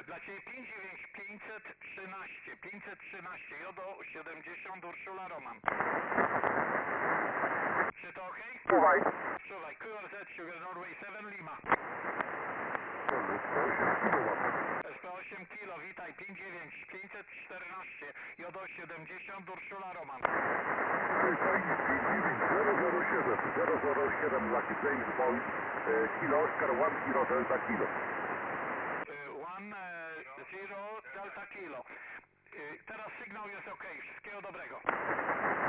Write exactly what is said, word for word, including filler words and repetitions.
Dla Ciebie pięć dziewięć pięćset trzynaście, pięćset trzynaście, Jodo siedemdziesiąt, Urszula Roman. Czy to ok? Czuwaj. Czuwaj, Q R Z Sugar Norway siedem Lima. S P osiem kilo, witaj, pięć dziewięć pięćset czternaście, Jodo siedemdziesiąt, Urszula Roman. zero zero siedem, zero zero siedem Lucky James Bond, e, kilo Oscar jeden Kilo Delta Kilo. jeden zero Delta Kilo. Y, Teraz sygnał jest ok, wszystkiego dobrego.